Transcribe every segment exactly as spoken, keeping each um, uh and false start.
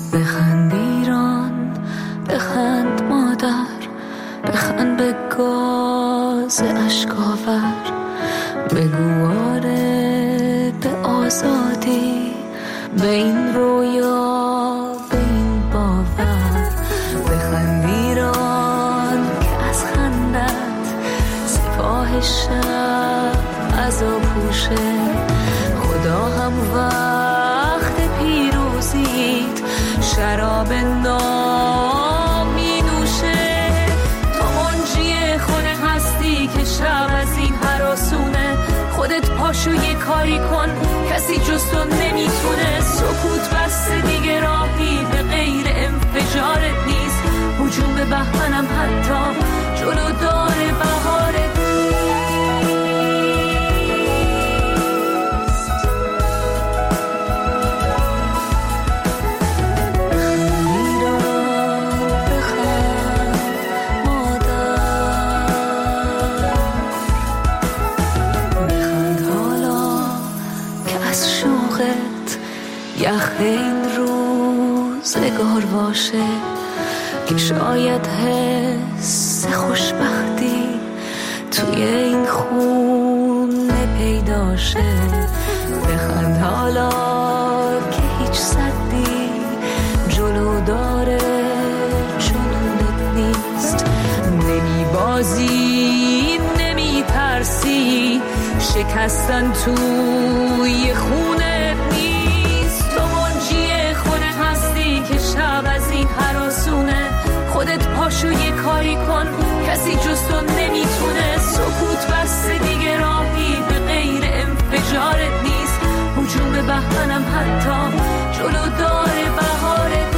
بخند ایران، بخند مادر، بخند به گاز اشکاور، بگو آره به آزادی، به این رویا، به این باور. بخند ایران که از خندت سپاه شب عزا پوشه، خدا هم وقت پیروزیت شراب نام می نوشه. تو منجی خود هستی که شب از این هراسونه، خودت پاشو یه کاری کن، کسی جز تو نمیتونه. سکوت بسته دیگه راهی به غیر انفجارت نیست، هجوم به بهمنم حتی جلو داره بهارت. یخ این روزگار باشه که شاید حس خوشبختی توی این خونه پیدا شه. بخند حالا که هیچ سدی جلو داره جنونت نیست، نمی بازی نمی ترسی، شکستن توی خونه که شب از این هراسونه. خودت پاشو یه کاری کن، کسی جز تو نمیتونه. سکوت بسته دیگه راهی به غیر انفجارت نیست، هجوم به بهمنم حتی جلو داره بهارت.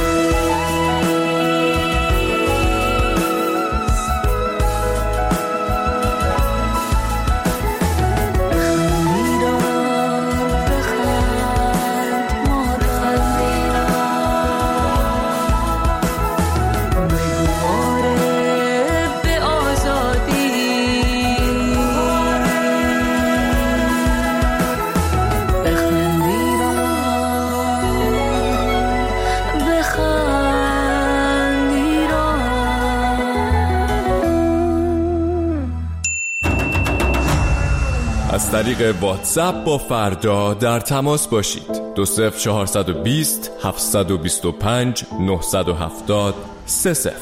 از طریق واتساپ با فردا در تماس باشید. دو صفر چهارصد و بیست هفتصد و بیست و پنج نهصد و هفتاد سه صفر.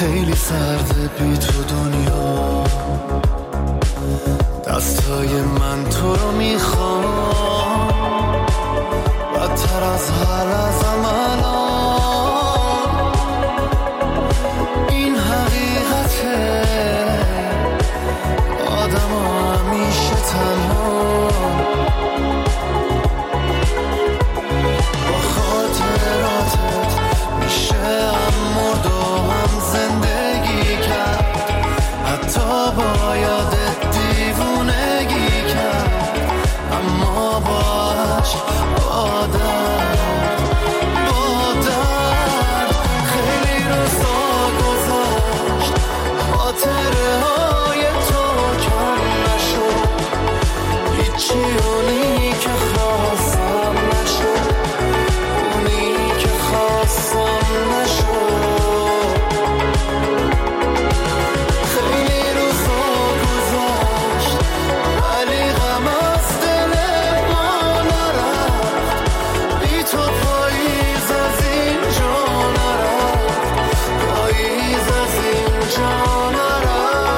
خیلی سرده بی تو دنیا، دستای من تو رو میخوام بدتر از هر لحظه‌م الان. این حقیقته، آدم همیشه تنها با خاطراتت میشه هم مرد و هم زندگی کرد، حتی با یادت دیوونگی کرد، اما باش با درد با درد خیلی روزا گذشت، خاطره های تو کم نشد، هیچی اونی که خواستم نشد، اونی که خواستم نشد. خیلی روزا گذشت ولی غم از دل ما نرفت، بی تو پاییز از اینجا نرفت، پاییز از اینجا نرفت.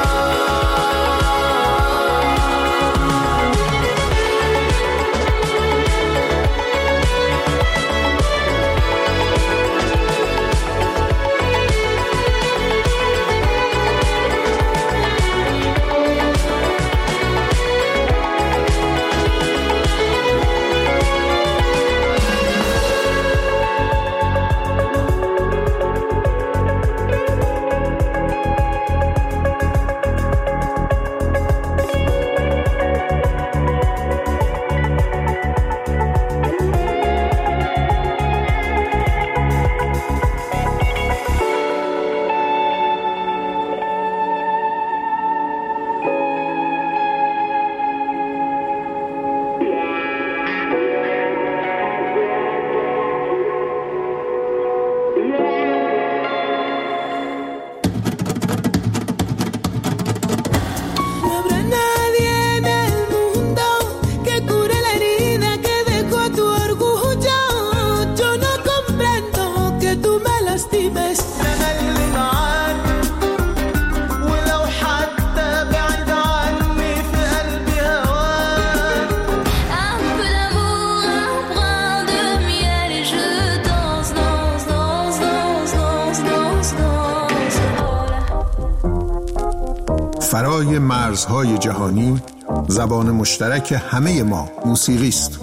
فرای مرزهای جهانی، زبان مشترک همه ما موسیقی است.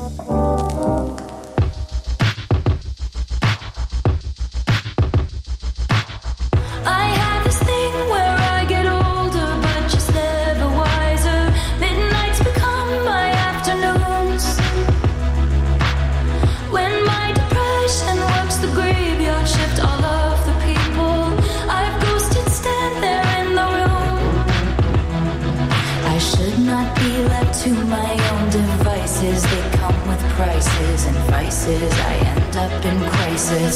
I end up in crisis.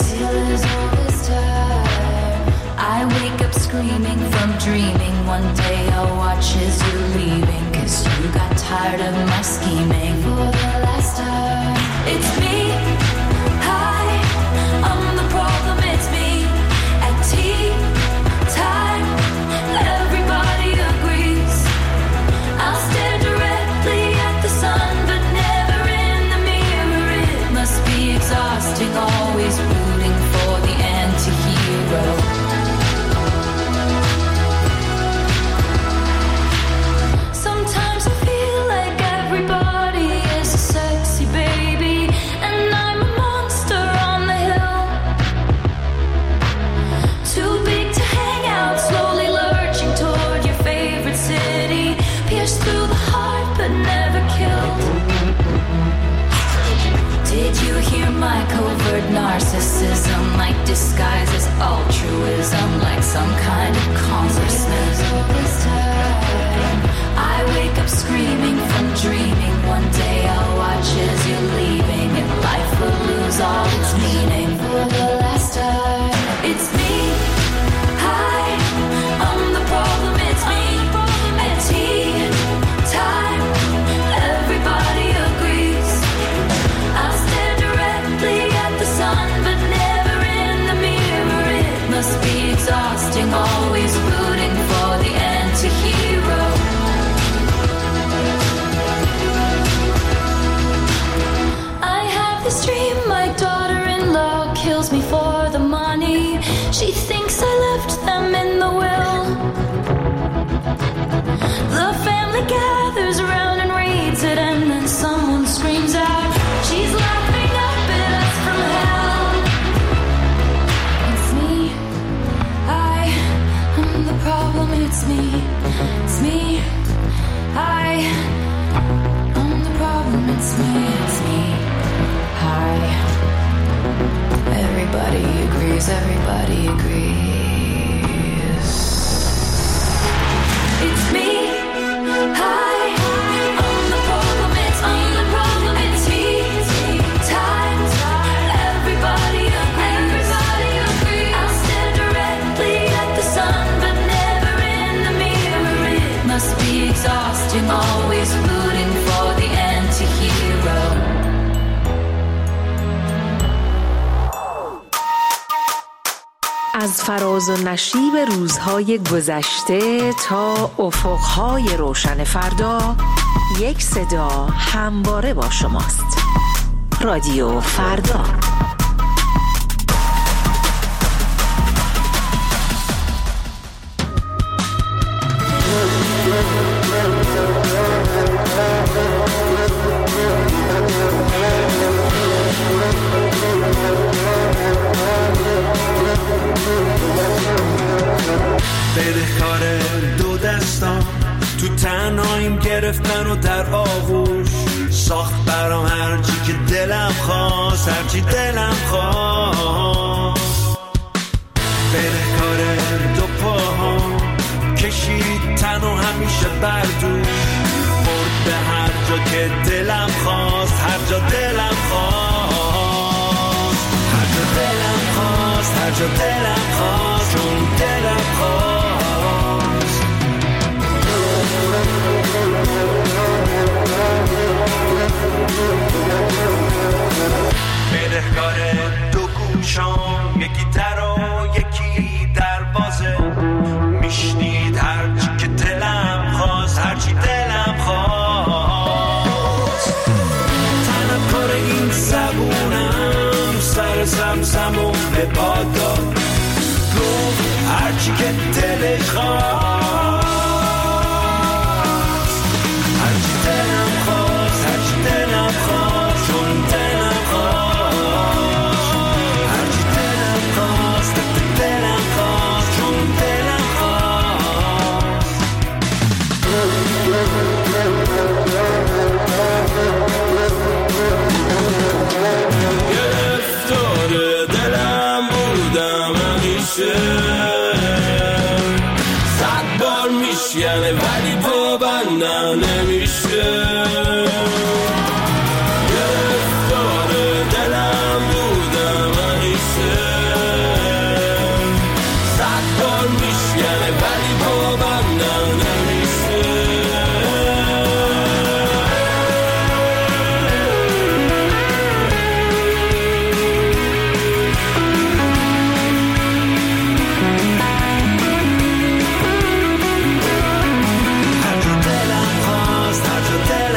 I wake up screaming from dreaming. One day I'll watch as you're leaving, 'cause you got tired of my scheming. For the last time, it's me. Hi, I'm the problem, it's me. At tea time, everybody agrees. I'll stare directly at the sun, but never in the mirror. It must be exhausting, always rooting for the anti-hero. Sometimes I feel like everybody is a sexy baby, and I'm a monster on the hill. Too big to hang out, slowly lurching toward your favorite city. Pierced through the heart, but never killed. Did you hear my covert narcissism? Like disguises altruism, like some kind of consciousness. I wake up screaming from dreaming. One day I'll watch as you're leaving, and life will lose all its meaning. For the last time, it's me. Hi, I'm the problem, it's me. At tea time, everybody agrees. I'll stare directly at the sun, but never in the mirror. It must be exhausting, always rooting for the anti-hero. I have this dream, my daughter-in-law kills me for the money. She thinks I left them in the will. The family gathers around and reads it, and then someone screams out, she's laughing up at us from hell. It's me, I am the problem, it's me, it's me, I am the problem, it's me, it's me, I. Everybody agrees, everybody agrees. It's me, I, I'm the problem, it's me, the problem, it's me, time, everybody agrees, everybody agrees. I'll stare directly at the sun, but never in the mirror. It must be exhausting, always rooting for the anti-hero. از فراز و نشیب روزهای گذشته تا افقهای روشن فردا، یک صدا همواره با شماست. رادیو فردا. بدهکار دو دستان تو تنهاییم گرفتن و در آغوش ساخت برام هرچی که دلم خواست، هرچی دلم خواست. بدهکار دو پاهام کشید تن و همیشه بردوش برد به هر جا که دلم خواست، هر جا دلم خواست، هر جا دلم خواست، هر جا دلم خواست، چون دلم خواست. بدهکار دو گوشام، یکی در و یکی دروازه، میشنید هرچی که دلم خواست، هرچی دلم خواست. طلبکار این زبونم سر زمزم و به باد داد، گفت هرچی که دلش خواست، هرچی دلم خواست، هرچی دلم خواست، چون دلم خواست، هرچی دلم خواست، دلم خواست، چون دلم خواست. گرفتار دلم بودم همیشه، صد بار میشکنه ولی پابندم نمیشه. گرفتار دلم بودم همیشه، صد بار میشکنه ولی پابندم نمیشه. هر جا دلم خواست، هر جا دلم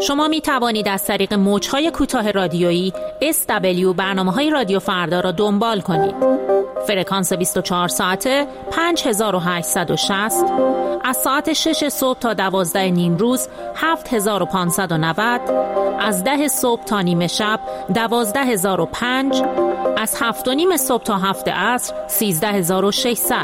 شما می توانید از طریق موج‌های کوتاه رادیویی اس دبلیو برنامه‌های رادیو فردا را دنبال کنید. فرکانس بیست و چهار ساعته پنج هزار و هشتصد و شصت، از ساعت شش صبح تا دوازده نیم روز هفت هزار و پانصد و نود، از ده صبح تا نیمه شب دوازده هزار و پنج، از هفت و نیم صبح تا هفت عصر سیزده هزار و ششصد.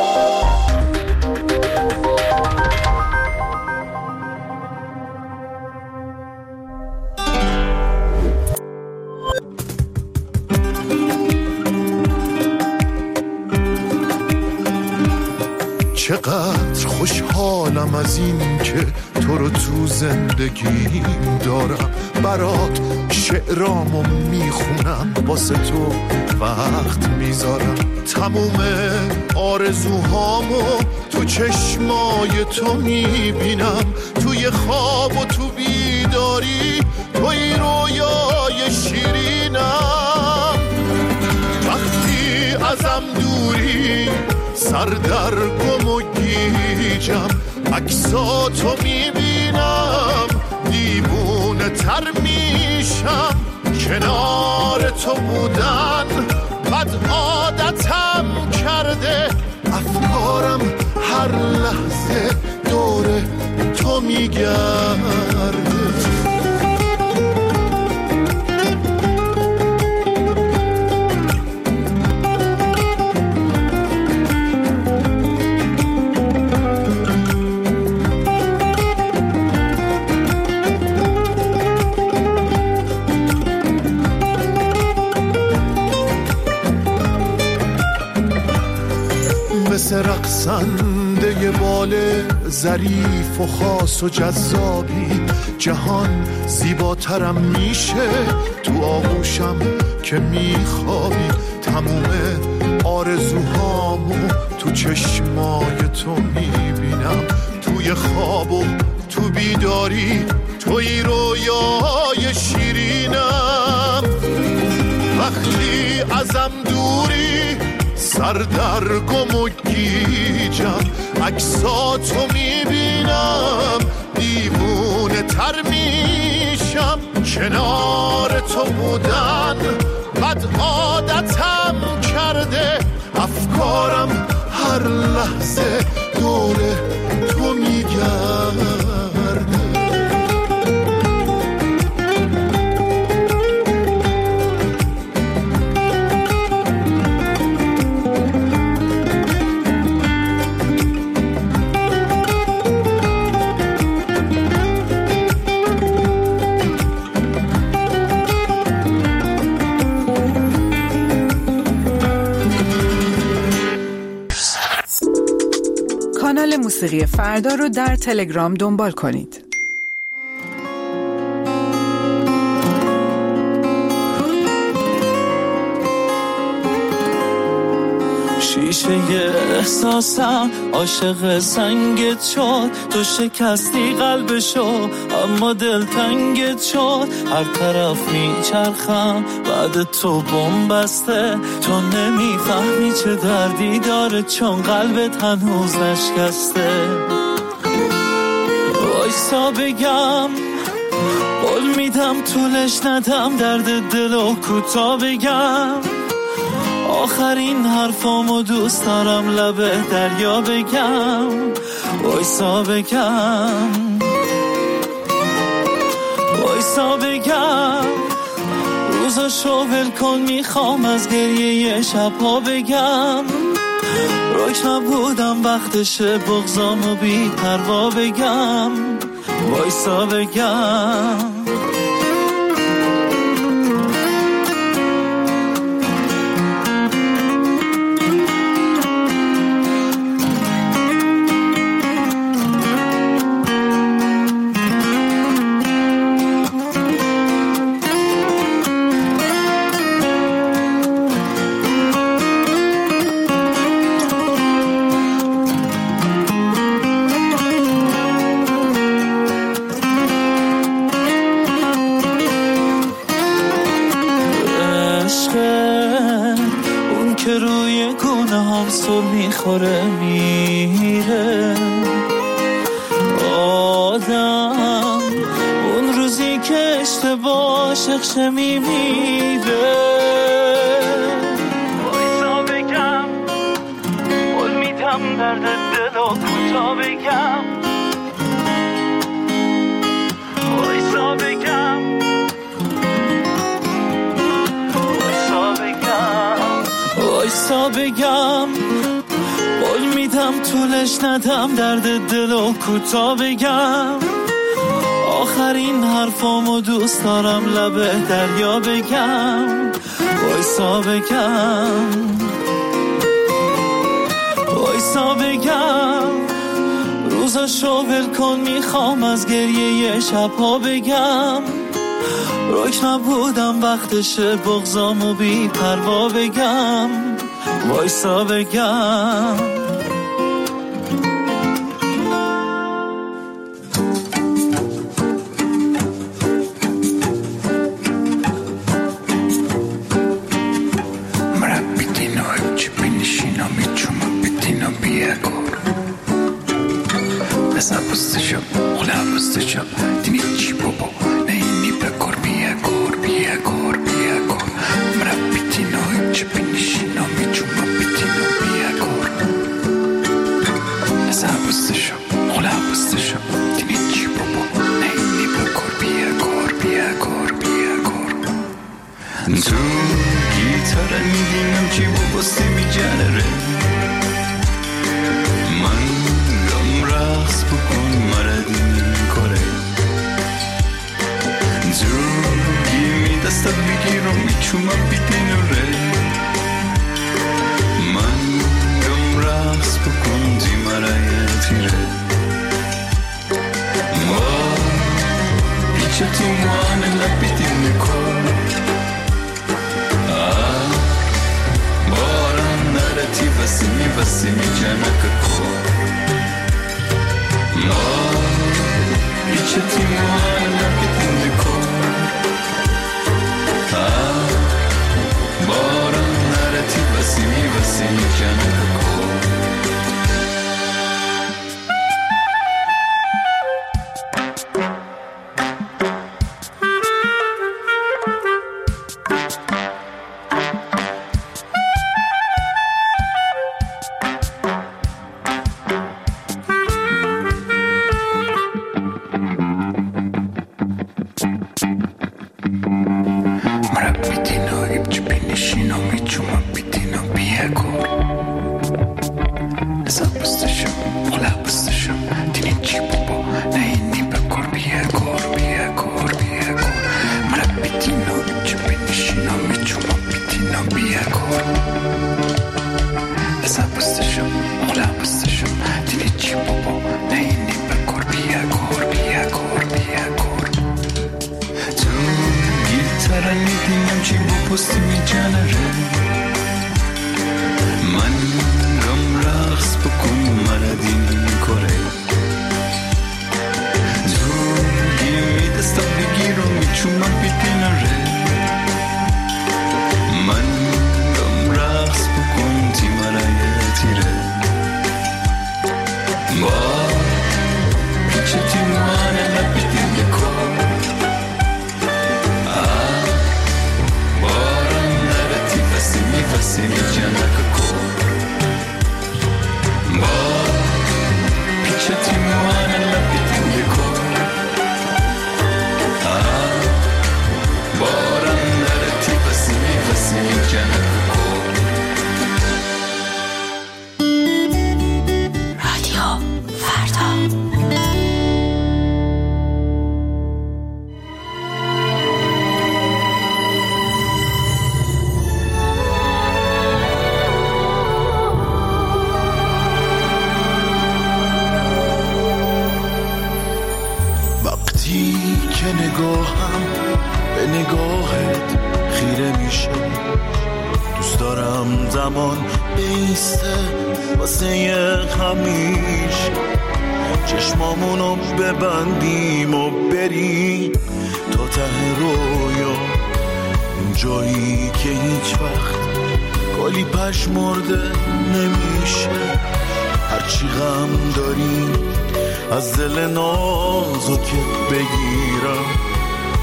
چقدر خوشحالم از این که تو رو تو زندگیم دارم، برات شعرامو میخونم، واسه تو وقت میذارم، تموم آرزوهامو تو چشمای تو میبینم، توی خواب و تو بیداری توی رویای شیرینم. وقتی ازم دوری سر در گم و گیجم، عکساتو میبینم دیوونه تر میشم، کنار تو بودن بد عادتم کرده، افکارم هر لحظه دور تو میگرده. مثل رقصنده بال ظریف و خاص و جذابی، جهان زیباترم میشه تو آغوشم که میخوابی، تموم آرزوهامو تو چشمای تو میبینم، توی خواب و تو بیداری توی رویای شیرینم. وقتی ازم دوری سر در گم و گیجم، عکساتو میبینم دیوونه تر میشم، کنار تو بودن بد عادتم کرده، افکارم هر لحظه دور تو میگرده. کانال موسیقی فردا رو در تلگرام دنبال کنید. شیشه احساسم عاشق سنگت شد، تو شکستی قلبشو اما دل تنگت شد، هر طرف میچرخم بعد تو بم بسته، تو نمیفهمی چه دردی داره چون قلبت هنوز نشکسته. وایسا بگم قول میدم طولش ندم، درد دلو کوتا بگم، آخرین حرفامو دوست دارم لب دریا بگم. وایسا بگم وایسا بگم روزاشو ول کن، میخوام از گریه شبها بگم، روک نبودم وقتشه بغضامو بی پروا بگم. وایسا بگم میخوره میره آدم، اون پشت با عاشق شمی میره. وایسا بگم قول میدم درد دل و کوتا بگم. وایسا بگم وایسا بگم وایسا بگم قول میدم طولش ندم درد دل و کوتا بگم. آخرین حرفامو دوست دارم لبه دریا بگم. وایسا بگم وایسا بگم روزاشو ول کن میخوام از گریه شبها بگم. رک نبودم وقتشه بغضامو بی پروا بگم. وایسا بگم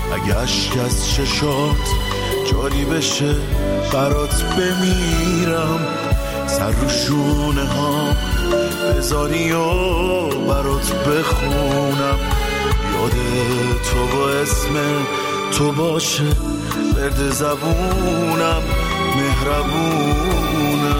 اگه اشک از چشات جاری بشه برات بمیرم، سر رو شونه ها بذاری و برات بخونم، یاد تو با اسم تو باشه برد زبونم، مهربونم.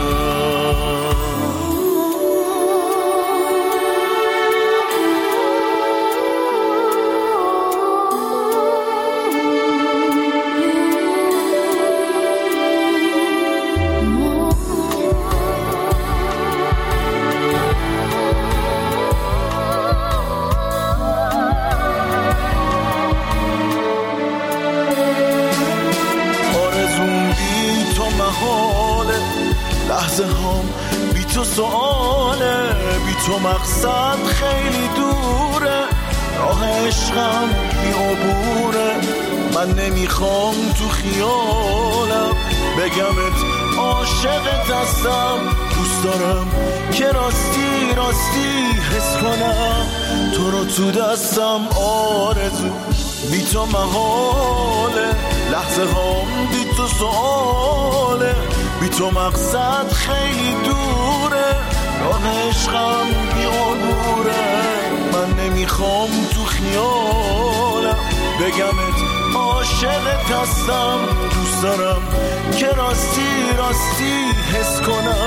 لحظه هم بی تو سؤاله، بی تو مقصد خیلی دوره، راه عشقم بی عبوره، من نمیخوام تو خیالم بگمت عاشقت هستم، دوست دارم که راستی راستی حس کنم تو رو تو دستم، آرزو بی تو محاله، لحظه هم بی تو سؤاله، بی تو مقصد خیلی دوره، راه عشقم بی عبوره، من نمیخوام تو خیالم بگمت عاشقت هستم، دوست دارم که راستی راستی حس کنم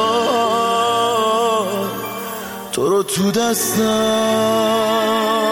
تو رو تو دستم.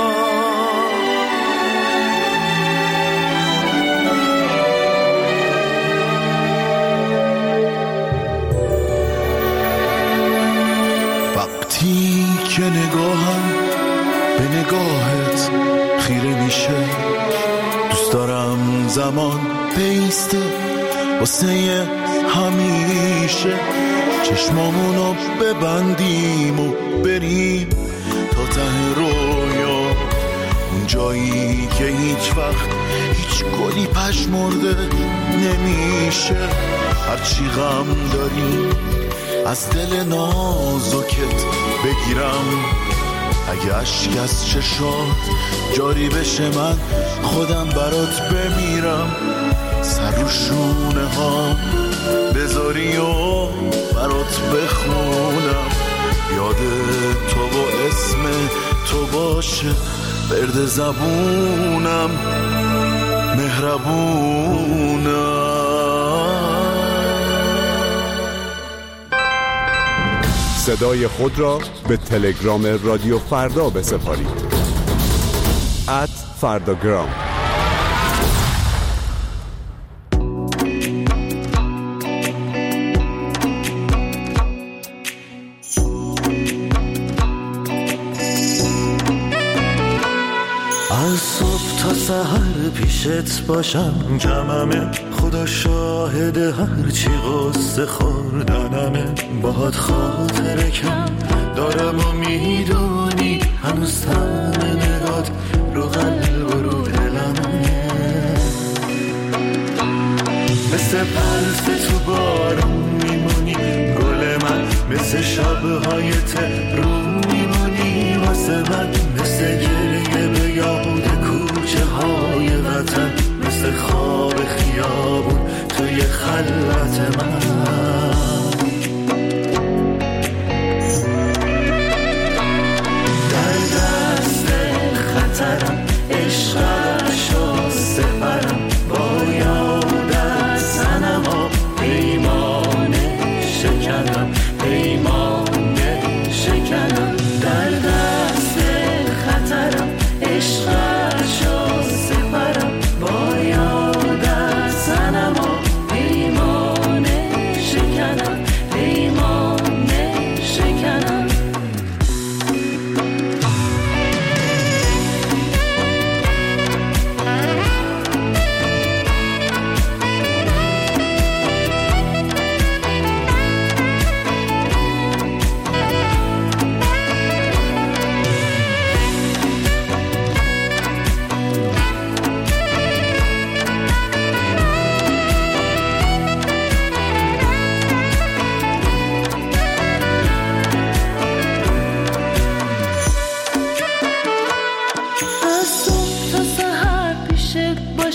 که نگاهم به نگاهت خیره میشه، دوست دارم زمان بیسته واسه همیشه، چشمامونو ببندیم و بریم تا ته رویا، اون جایی که هیچ وقت هیچ گلی پژمرده نمیشه، هرچی غم داریم از دل نازکت بگیرم، اگه اشک از چشات جاری بشه من خودم برات بمیرم، سر رو شونه ها بذاری و برات بخونم، یاد تو با اسم تو باشه برد زبونم، مهربونم. صدای خود را به تلگرام رادیو فردا بسپارید. ات فرداگرام. از صبح تا سحر پیشت باشم جمعمه، خدا شاهد هرچی قصه خوردنمه، باهات خاطره کم دارم و میدونی هنوز تم نگات رو قلب و رو دلمه، مثل پرس تو بارون میمونی گل من، مثل شبهای تهرون میمونی واسه من، مثل گریه به یاد کوچه های وطن، مثل خواب خیابون توی خلوت من، در دست خطرم عشقشو سپرم، با یادت صنما پیمانه شکنم، پیمانه شکنم، در دست خطرم عشقشو سپرم، با یادت صنما پیمانه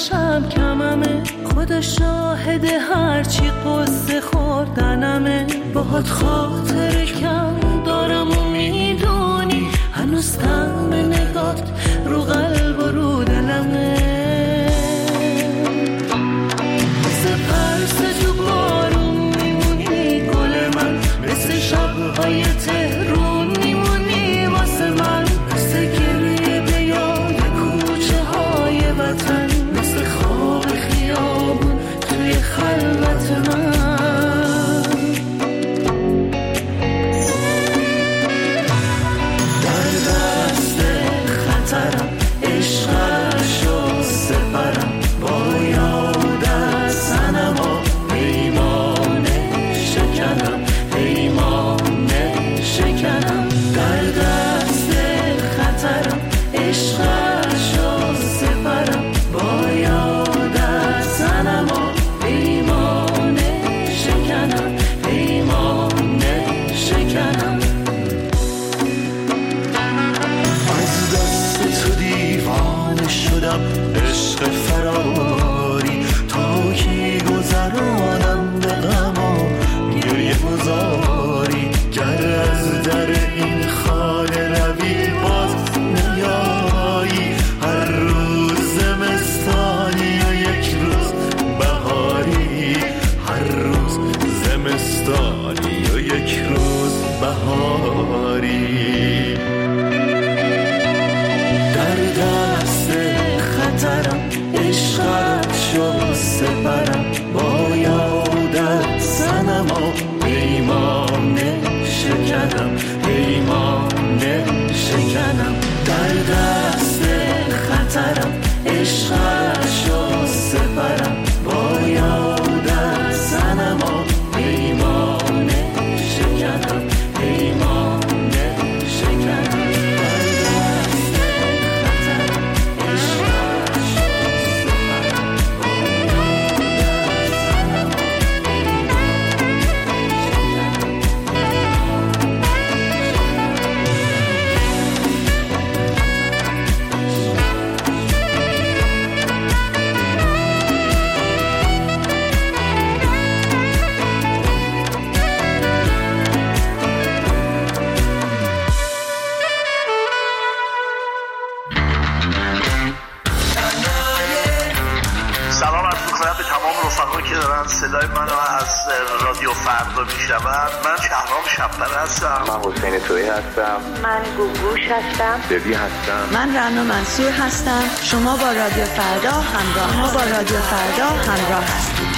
نباشم کممه، خدا شاهد هرچی قصه خوردنمه. باهات خاطر کم دارم و میدونی، هنوز طعم نگات رو قلب و رو دلمه. مثل پرس تو بارون میمونی گل من، مثل شبهای تهرون میمونی واسه من، مثل گریه به یاد کوچه های وطن، مثل خواب خیابون توی خلوت من. در دست خطرم عشقشو سپرم، با یادت سنم و پیمانه شکنم، پیمانه شکنم. در دست خطرم عشقشو سپرم، با یادت سنم و پیمانه شکنم، پیمانه شکنم. از دست تو دیوانه شدم، عشق فراری تا کی گذرانم به غم و گریه گذاری. گر از در این خانه روی باز نیایی، هر روز زمستانی و یک روز بهاری، هر روز زمستانی و یک روز بهاری. در دست خطرم عشقشو سپرم، با یادت سنم و پیمانه شکنم، پیمانه شکنم. در دست خطرم عشقشو سپرم، با یادت سنم و پیمانه شکنم، پیمانه شکنم. صدای منو از رادیو فردا میشنون. من شهرام شب‌پر هستم. من حسین تویی هستم. من گوگوش هستم. ببی هستم. من رنا منصور هستم. شما با رادیو فردا همراه ما با رادیو فردا همراه هستید.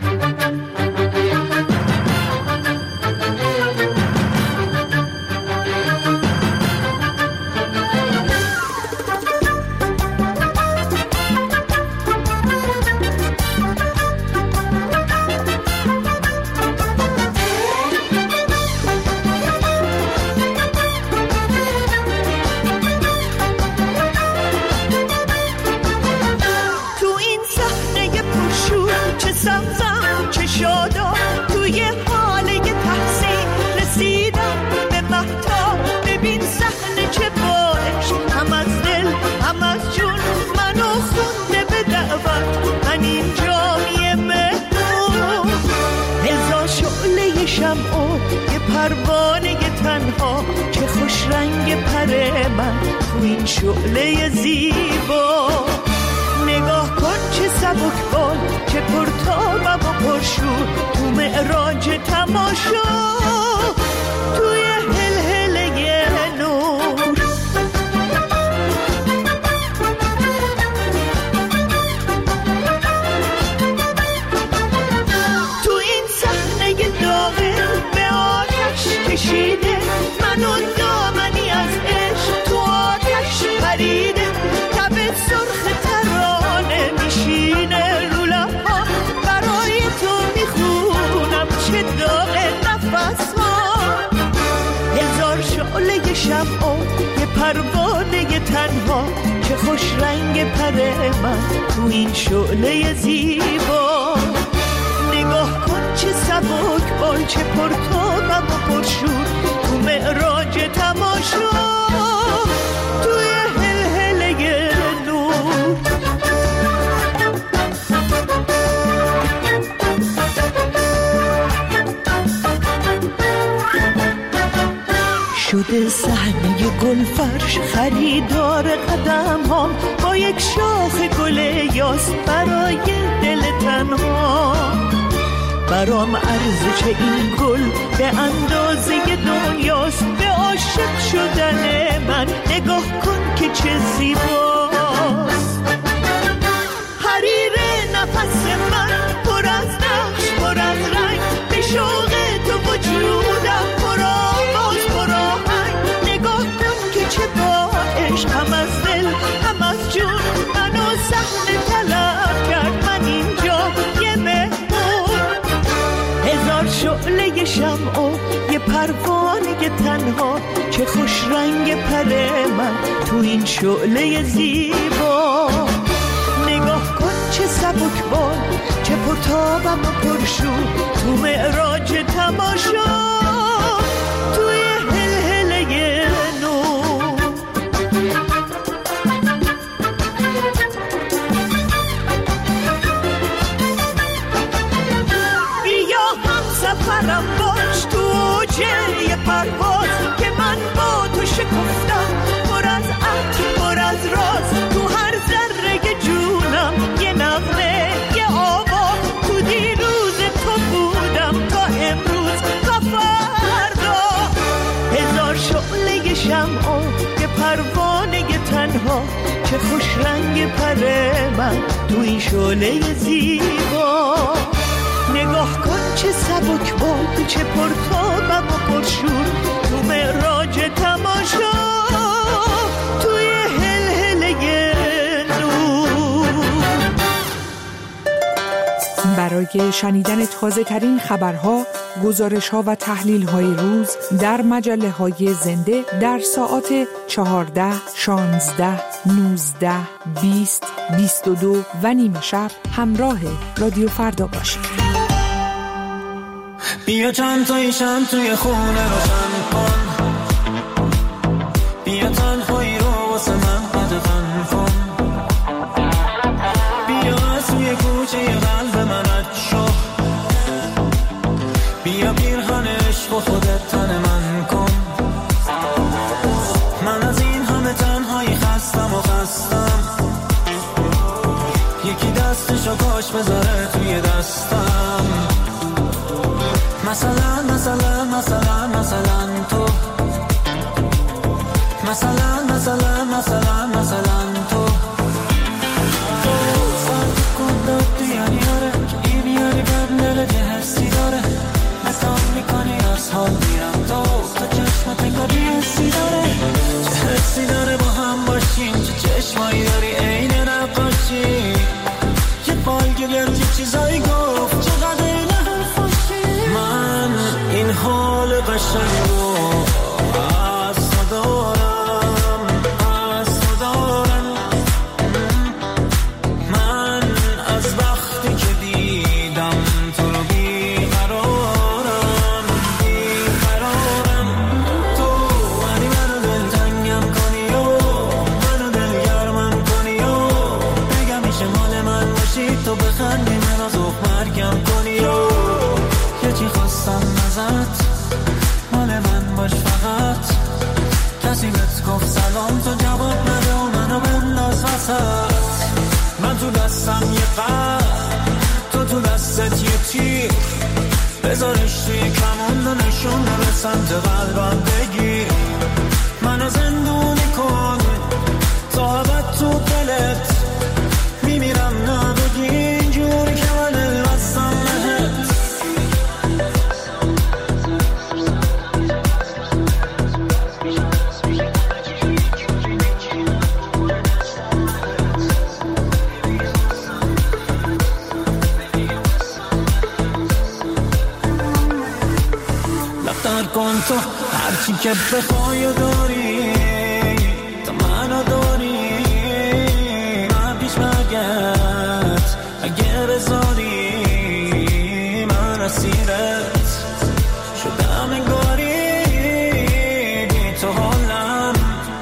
پروانه تنها چه خوش رنگ پر من تو این شعله زیبا. نگاه کن چه سبک بال، چه پرتابم و پرشور تو معراج تماشا، توی هلهله نور. تو این صحنه داغه به آتش کشیده، من و دامنی از عشق تو آتش پریده. تب سرخ ترانه میشینه رو لب‌ها، برای تو میخونم چه داغ نفس ها. هزار شعله شمع و یه پروانه تنها، چه خوش رنگ پر من تو این شعله زیبا. نگاه کن چه سبک بال، چه پرتابم و پرشور تو معراج تماشا، توی هلهله نور. صحنه گلفرش خریدار قدم هم با یک شاخ گل یاس برای دل تنها. برام ارزش این گل به اندازه دنیاست، به عاشق شدن من نگاه کن که چه زیباست. حریر نفس من پر از نقش پر از رنگ، به شوق تو وجودم پر آواز پر آهنگ. نگاه کن که چه با عشق هم از دل هم از جون منو صحنه طلب کرد. من اینجا یه مهمون، هزار شعله شمع و یه پروانه تنها. چه خوش رنگ پر من تو این شعله زیبا. نگاه کن چه سبک بال، چه پرتابم و پرشور تو معراج تماشا، توی هلهله نور. بیا هم سفرم باش تو اوجه یه پرواز که من با تو شکفتم، پر از عطر پر از راز. تو هر ذره جونم یه نغمه یه آوا، تو دیروز تو بودم تا امروز تا فردا. هزار شعله شمع و یه پروانه تنها. چه خوش رنگ پر من تو این شعله زیبا. نگاه کن چه سبک بال، چه پرتابم و پرشور تو معراج تماشا، توی هلهله نور. برای شنیدن تازه ترین خبرها، گزارش ها و تحلیل های روز در مجله های زنده در ساعات چهارده، شانزده، نوزده، بیست، بیست و دو و نیمه شب همراه رادیو فردا باشید. بیا چند تایی شم توی خونه روشن کن، بیا تنهایی رو واسه من قدغن کن. بیا از توی کوچه قلب من رد شو، بیا پیرهن عشق و خودت تن من کن. من از این همه تنهایی خستم و خستم، یکی دستشو کاش بذاره توی دستم. مثلا مثلا مثلا مثلا تو، مثلا مثلا مثلا مثلا تو. فرق کن داد بیانیاره که این یاری بدنره که حسی داره. نسان میکنی از حال میرم تو، تا چشمت انگاری حسی داره. چه حسی داره با هم باشیم، چه چشمایی داری عین نقاشی. یه بالگرد یه چیزایی گفت چقدر این حرفاشی. من این حال قشنگو از تو دارم، از تو دارم. من از وقتی که دیدم تو رو بیقرارم، بیقرارم. تو منی منو دلتنگم کنی و منو دلگرمم کنی و بگم میشه مال من باشی، تو بخندی من از اوه مرگم کنی و یه چی خواستم ازت، مال من باش فقط. کسی بهت گفت سلام تو جواب نده و منو بنداز وسط. من تو دستم یه قلب، تو تو دستت یه تیر. بذارش توی کمون و نشون رو به سمت قلبم بگیر. منو زندونی کن تا ابد تو دلت، میمیرم نبگی اینجوری که من الوستم بهت. لفتر کن تو هرچی که بخوای و داری، تا منو داری. من پیش مرگت اگه بذاری، من اسیرت شدم انگاری. بی تو حالم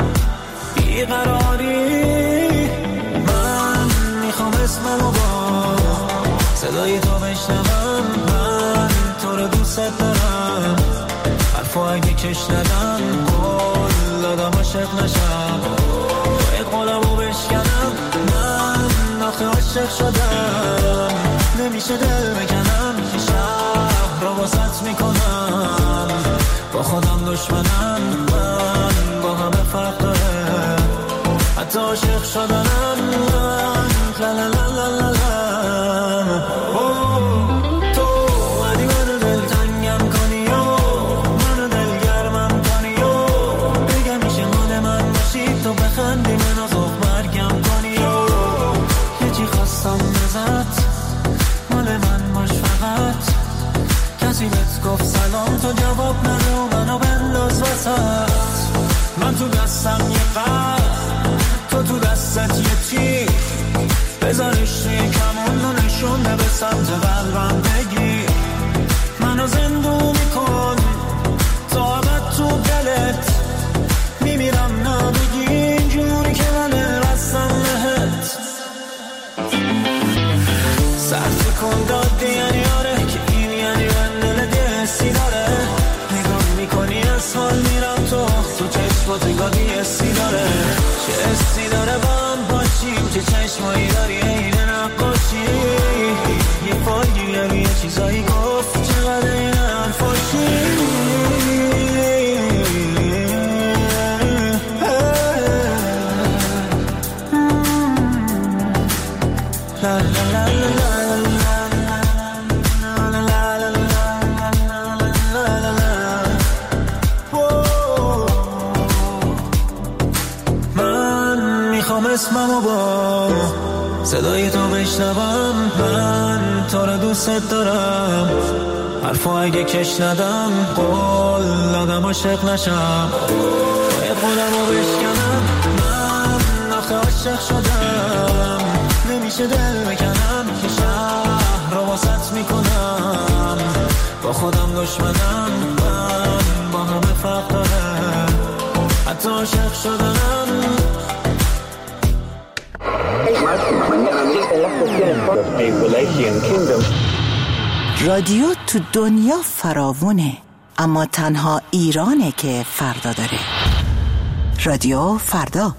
بیقراری. من میخوام اسممو با صدای تو بشنوم. من تو رو دوست دارم، حرفا اگه کش ندم عاشق نشم، باید قولمو بشکنم. من آخه عاشق شدم، نمیشه دل بکنم، شهر رو واسط میکنم، با خودم دشمنم. من با همه فرق داره، حتی عاشق شدنم. من لا لا لا لا لا لا. تو اومدی منو دلتنگم کنی و منو دلگرمم کنی و بگم میشه مال من باشی، تو بخندی منو خوب مرگم کنی و یه چی خواستم بزد مال من باش فقط. کسی بهت گفت سلام تو جواب نده و منو بنداز وسط. من تو دستم یه قلب، تو تو دستت یه تیر، بذارش توی کمون و نشونه به سمت قلبم بگیر. منو زندون میکن تا ابد تو دلت، میمیرم نبگی اینجوری که من رستم لهت. سرزی کن دادی یعنی آره که این یعنی من دلت یه حسی داره. نگاه میکنی از حال میرم تو تو چشمات گادی حسی داره. چه حسی داره با هم باشیم، چه چشمایی داری اینه نقاشی. یه فالگیر یه چیزایی گفت چقدر این حرفاشی. لا لا لا لا اسممو با صدای تو بشنوم. من تو رو دوست دارم، حرفو اگه کش ندم قول دادم عاشق نشم، باید قولمو بشکنم. من آخه عاشق شدم، نمیشه دل بکنم، که شهر رو واسط میکنم، با خودم دشمنم. من با همه فرق داره، حتی عاشق شدنم. رادیو تو دنیا فراوونه، اما تنها ایرانه که فردا داره. رادیو فردا.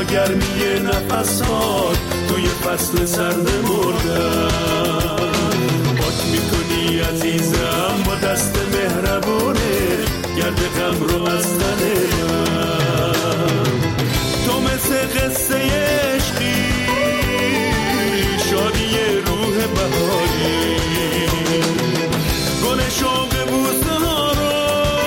گرمی نفسات توی فصل سرد مردم. پاک میکنی عزیزم با دست مهربونه گرد غم رو از تن من. تو مثل قصه عشقی شادی روح بهاری، گل شوق بوسه ها رو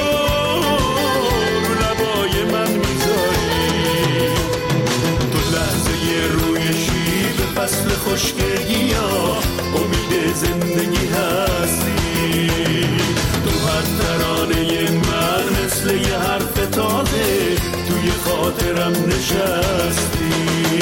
رو لبای من میذاری. تو لحظه روی شیب فصل خشکگی ها امید زندگی هستی. تو هر ترانه من مثل یه حرف تازه توی خاطرم نشستی.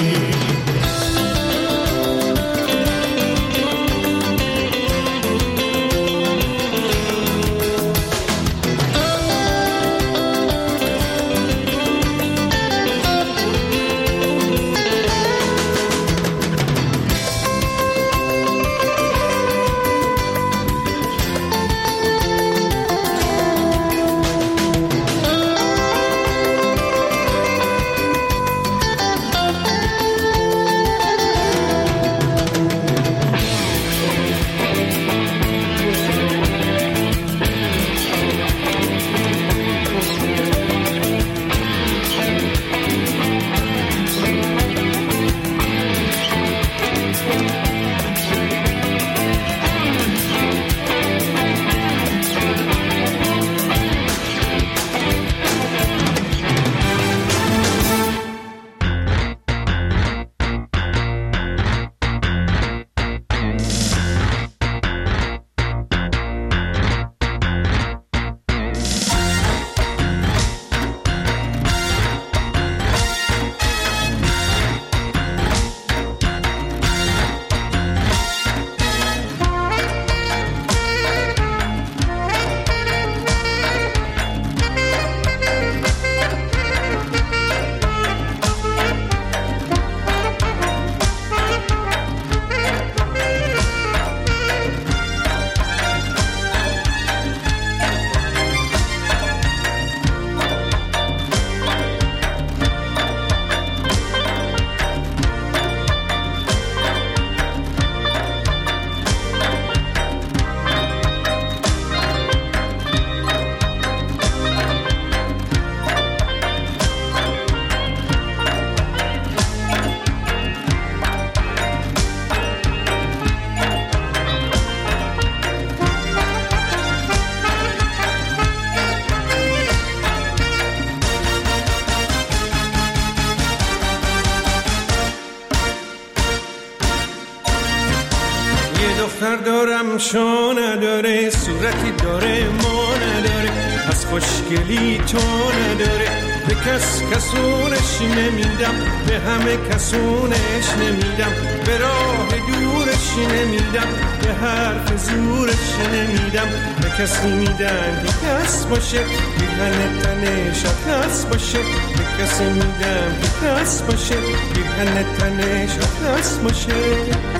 دختر دارم شو نداره، صورتی داره ما نداره، از خوشگلی تو نداره. به کس کسونش نمیدم، به همه کسونش نمیدم، به راه دورش نمیدم، به حرف زورش نمیدم. به کسی میدن که کس باشه، بیهن تنش کس باشه. به کسی میدم که کس باشه، بیهن تنش کس باشه.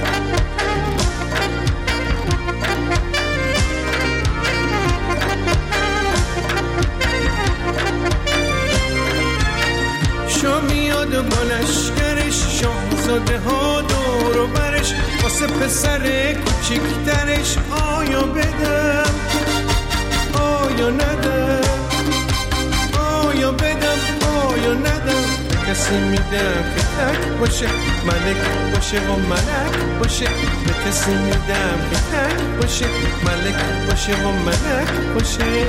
میاد با لشکرش، شاهزاده ها دور و برش، واسه پسر کوچیکترش. آیا بدم آیا ندم، آیا بدم آیا ندم. به کسی میدم که تک باشه، ملک باشه و ملک باشه. به کسی میدم که تک باشه، ملک باشه و ملک باشه.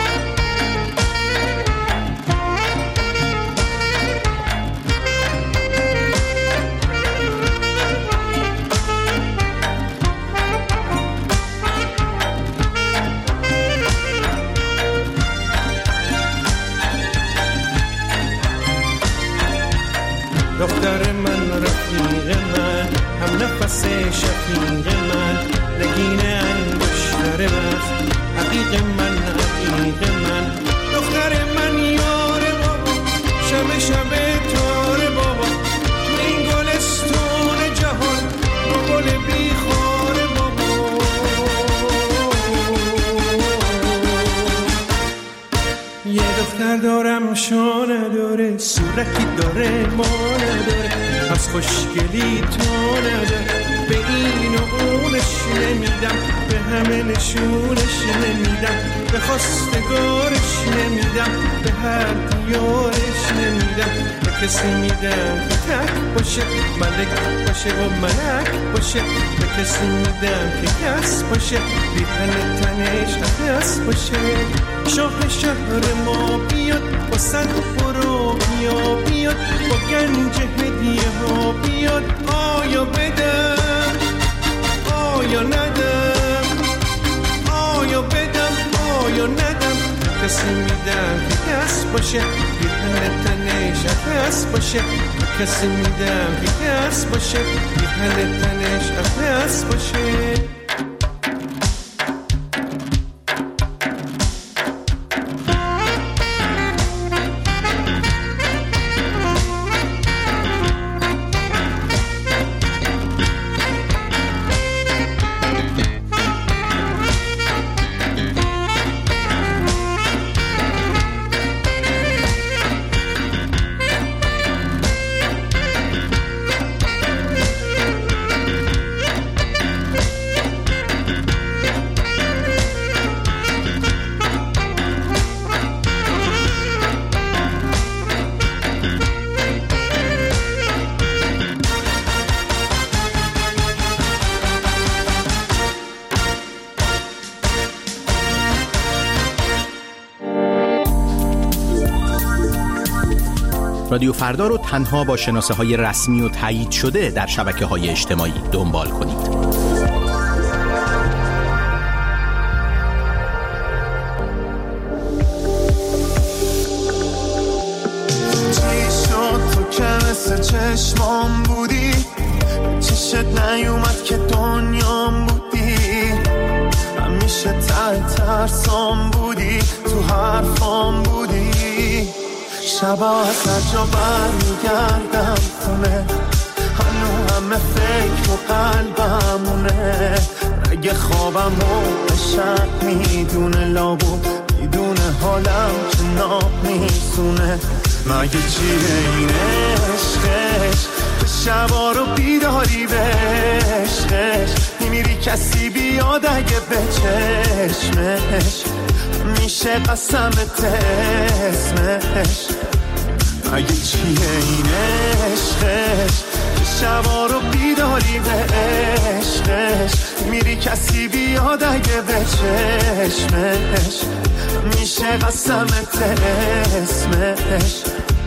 دختر من، رفیق من، هم نفس شفیق من، نگین انگشتر وقت، حقیق من، حقیق من. دختر من یار بابا، شب شب تار بابا، این گلستون جهان با گل بیخار بابا. یه دختر دارم شو نداره، نداره، صورتی داره ما نداره، از خوشگلی تو نداره. به این و اونش نمیدم، به همه نشونش نمیدم، به خواستگارش نمیدم، به هر دیارش نمیدم. به کسی میدم که تک باشه، ملک باشه و ملک باشه. به کسی میدم که کس باشه، بی تن تنش هست باشه. شاه شهر ما بیاد با صد برو بیا بیاد، با گنج هدیه ها بیاد. آیا بدم آیا ندم، آیا بدم آیا ندم. کسی میدم که کس باشه، بی تن تنش هست باشه. کسی میدم که کس باشه، بی تن تنش هست باشه. رادیو فردا رو تنها با شناسه های رسمی و تایید شده در شبکه های اجتماعی دنبال کنید. چی شد تو که مثل چشمام بودی، چشت نیومد که دنیام بودی. همیشه ته ترسام بودی، تو حرفام بودی. شبا از هر جا بر میگردم خونه، هنو همه فکر و قلبمونه. رگ خوابم و شب میدونه، لابو میدونه حالم که ناب میسونه. مگه چیه این عشقش که شبا رو بیداری به عشقش. میمیری کسی بیاد اگه به چشمش، میشه قسمت اسمش. مگه چیه این عشقش که شبا رو بیداری به عشقش. میری کسی بیاد اگه به چشمش، میشه قسمت اسمش.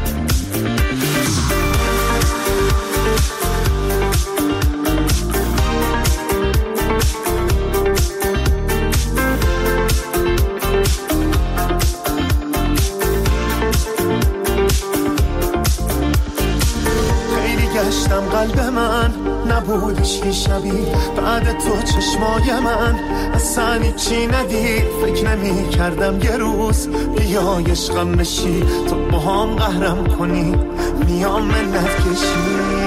گشتم قلب من نبودش که شبیه بعد تو چشمای من اصلا چی ندید. فکر نمی کردم یه روز بیای عشقم بشی، تو با هم قهرم کنی میام منت کشی.